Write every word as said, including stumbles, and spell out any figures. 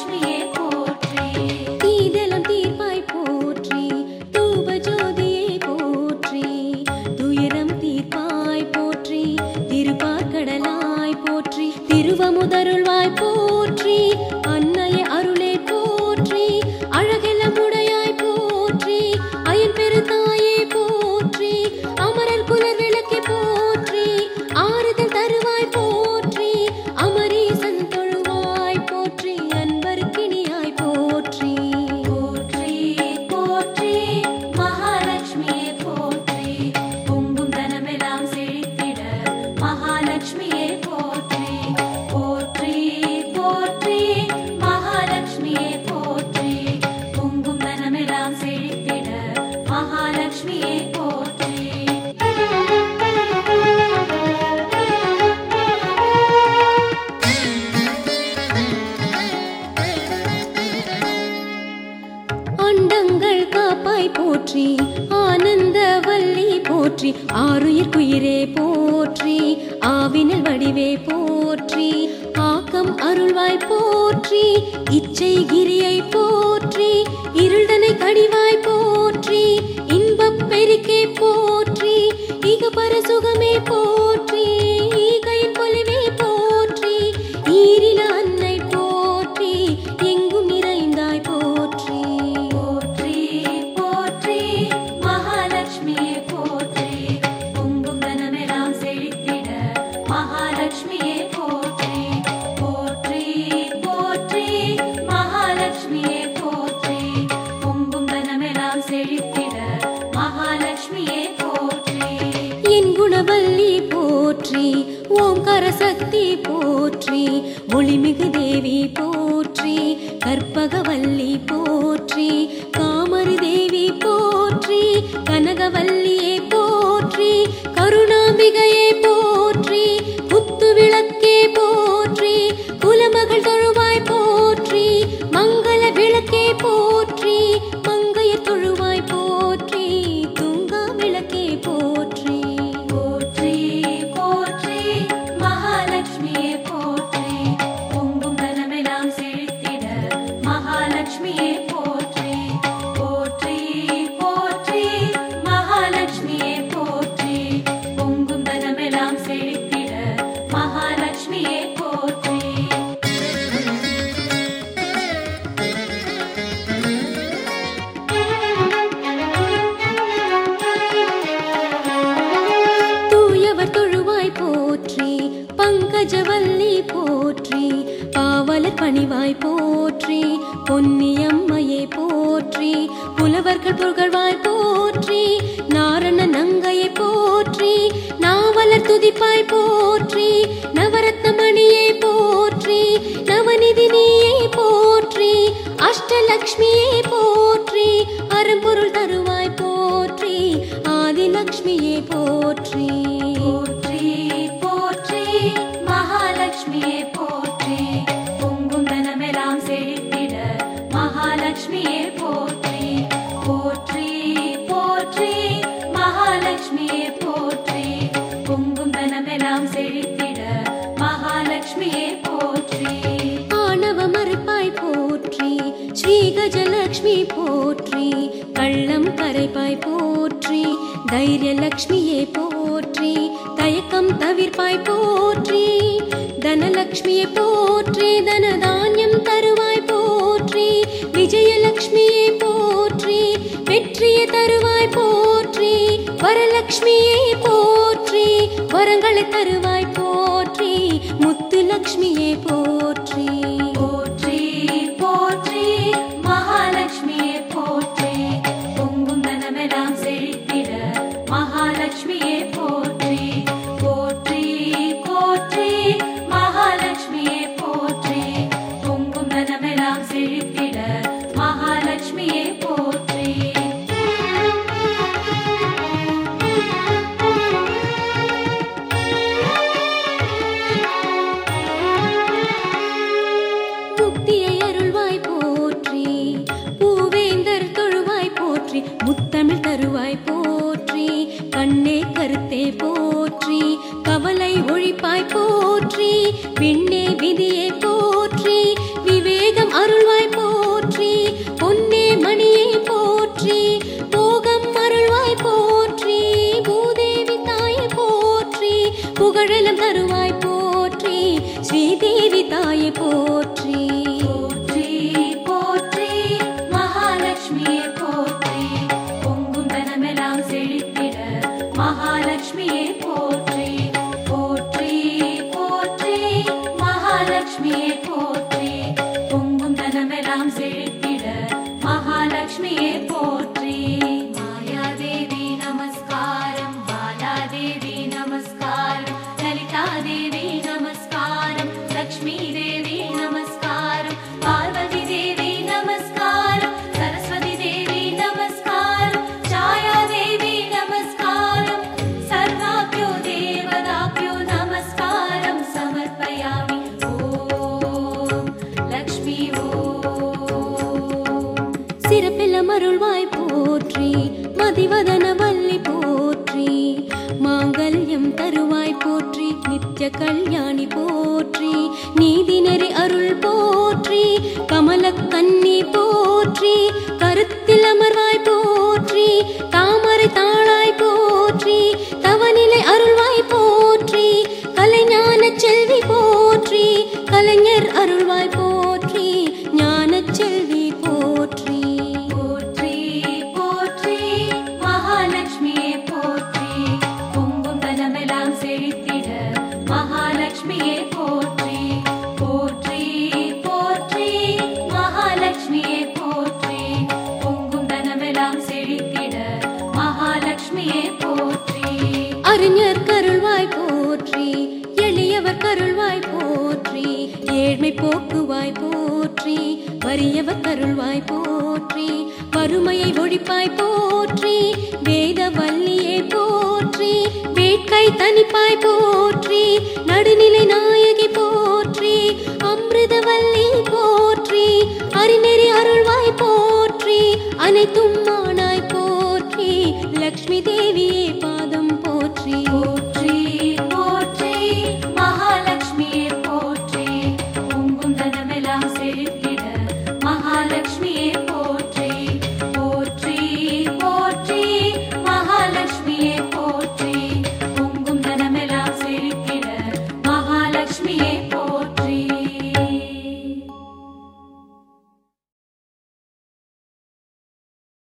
மகாலட்சுமியே போற்றி. தீதலம் தீர்ப்பாய் போற்றி, தூப ஜோதியே போற்றி, துயரம் தீர்ப்பாய் போற்றி, திருப்பார்கடலாய் போற்றி, திருவமுதருள்வாய் போற்றி, அன்னைய அருளே போற்றி, அழகெல்லாம் உடையாய் போற்றி, அயன் பெருதாயே போற்றி, அமரர் குலர் விளக்கே போற்றி, ஆறுதல் தருவாய் போற்றி, அமரீசன் தொழுவாய் போற்றி, அன்பருக்கினியாய் போற்றி. போற்றி போற்றி மகாலட்சுமியே போற்றி, பொங்கும் தனமெல்லாம் செழித்திட மகாலட்சுமியே போற்றி. போற்றி போற்றி மகாலட்சுமியே போற்றி, பொங்கும் தனமெல்லாம் செழித்திட மகாலட்சுமியே போற்றி. அண்டங்கள் காப்பாய் போற்றி, ஆனந்த வல்லி போற்றி, ஆருயிர் குயிரே போற்றி, ஆவினல் வடிவே போற்றி, ஆக்கம் அருள்வாய் போற்றி, இச்சை கிரியை போற்றி, இருள்தனை கடிவாய் போற்றி, இன்பப் பெருக்கே போற்றி, இகபர சுகமே போற்றி, ஈகையின் பொலிவே போற்றி, ஈரில அன்னை போற்றி, எங்கும் நிறைந்தாய் போற்றி. போற்றி போற்றி மகாலட்சுமியே போற்றி, பொங்கும் தனமெல்லாம் செழித்திட மகாலட்சுமியே போற்றி. போற்றி போற்றி மகாலட்சுமியே போற்றி, பொங்கும் தனமெல்லாம் செழித்திட மகாலட்சுமியே போற்றி. என் குணவல்லி போற்றி, ஓம்கார சக்தி போற்றி, ஒளிமிகு தேவி போற்றி, கற்பகவல்லி போற்றி, காமரு தேவி போற்றி, கனகவல்லியே போற்றி, கருணாம்பிகையே போற்றி, குத்து விளக்கே போற்றி, குலமகள் தொழுவாய் போற்றி, மங்கள விளக்கே போற்றி, மங்கைய தொழுவாய் போற்றி, தூங்கா விளக்கே போற்றி. போற்றி போற்றி மகாலட்சுமியே போற்றி, பொங்கும் தனமெல்லாம் செழித்திட மகாலட்சுமியே போற்றி. போற்றி போற்றி மகாலட்சுமியே போற்றி, பொங்கும் தனமெல்லாம் செழித்திட மகாலட்சுமியே போற்றி. தூயவர் தொழுவாய் போற்றி, பங்கஜவல்லி போற்றி, பாவலர் பணிவாய் போற்றி, பொன்னியம்மையே போற்றி, புலவர்கள் புகழ்வாய் போற்றி, நாரண நங்கையை போற்றி, நாவலர் துதிப்பாய் போற்றி, நவரத்னமணியே போற்றி, நவநிதினியே போற்றி, அஷ்டலக்ஷ்மியே போற்றி, அரும்பொருள் தருவாய் போற்றி, ஆதிலக்ஷ்மியே போற்றி. போற்றி போற்றி மகாலட்சுமியே போற்றி, பொங்கும் தனமெல்லாம் செழித்திட மகாலட்சுமியே போற்றி. போற்றி போற்றி மகாலட்சுமியே போற்றி, பொங்கும் தனமெல்லாம் செழித்திட மகாலட்சுமியே போற்றி. ஆணவ மறுப்பாய் போற்றி, ஸ்ரீ கஜலக்ஷ்மி போற்றி, கள்ளம் கரைப்பாய் போற்றி, தைரியலக்ஷ்மியே போற்றி, தயக்கம் தவிர்ப்பாய் போற்றி, தனலக்ஷ்மியே போற்றி, தனதானியம் தருவாய் போற்றி, விஜயலக்ஷ்மியே போற்றி, வெற்றியை தருவாய் போற்றி, வரலக்ஷ்மியே போற்றி, வரங்களை தருவாய் போற்றி, முத்துலக்ஷ்மியே போற்றி. போற்றி போற்றி மகாலட்சுமியே போற்றி, பொங்கும் தனமெல்லாம் செழித்திட மகாலட்சுமியே போற்றி. போற்றி போற்றி மகாலட்சுமியே போற்றி, பொங்கும் தனமெல்லாம் செழித்திட மகாலட்சுமியே போற்றி. முக்தியை அருள்வாய் போற்றி, பூவேந்தர் தொழுவாய் போற்றி, முத்தமிழ் தருவாய் போற்றி, கண்ணே கருத்தே போற்றி, கவலை ஒழிப்பாய் போற்றி, விண்ணே விதியே போற்றி, விவேகம் அருள் தனமெல்லாம் செழித்திட மகாலட்சுமியே போற்றி. மாயாதேவி நமஸ்காரம், பாலாதேவி நமஸ்காரம், லலிதாதேவி நமஸ்காரம், லக்ஷ்மி தேவி நமஸ்காரம், பார்வதி தேவி நமஸ்காரம், சரஸ்வதி தேவி நமஸ்காரம், छायादेवी नमस्कारं, सर्वाभ्यो देवताभ्यो नमस्कारं समर्पयामि. ओम लक्ष्मी ओम. சிறப்பெல்லாம் அருள்வாய் போற்றி, மதிவதன வள்ளி போற்றி, மாங்கல்யம் தருவாய் போற்றி, நித்ய கல்யாணி போற்றி, நீதிநெறி அருள் போற்றி, கமல கன்னி போற்றி, கருத்தில் அமர்வாய் போற்றி, தாமரை தாளாய் போற்றி, தவநிலை அருள்வாய் போற்றி, கலைஞான செல்வி போற்றி, கலைஞர் அருள்வாய் போற்றி, ஞான செல்வி போற்றி. போற்றி போற்றி மகாலட்சுமியே போற்றி, பொங்கும் தனமெல்லாம் செழித்திட மகாலட்சுமியே போற்றி. போற்றி போற்றி மகாலட்சுமியே போற்றி, பொங்கும் தனமெல்லாம் செழித்திட மகாலட்சுமியே போற்றி. அறிஞர் கருள்வாய் போற்றி, எளியவர் கருள்வாய் போற்றி, ஏழ்மை போக்குவாய் போற்றி, வறியவர் கருள்வாய் போற்றி, வறுமையை ஒழிப்பாய் போற்றி, வேத வல்லியே போற்றி, வேட்கை தனிப்பாய் போற்றி, நடுநிலை நாயகி போற்றி, அமிர்தவல்லி போற்றி, அறிநெறி அருள்வாய் போற்றி, அனைத்தும்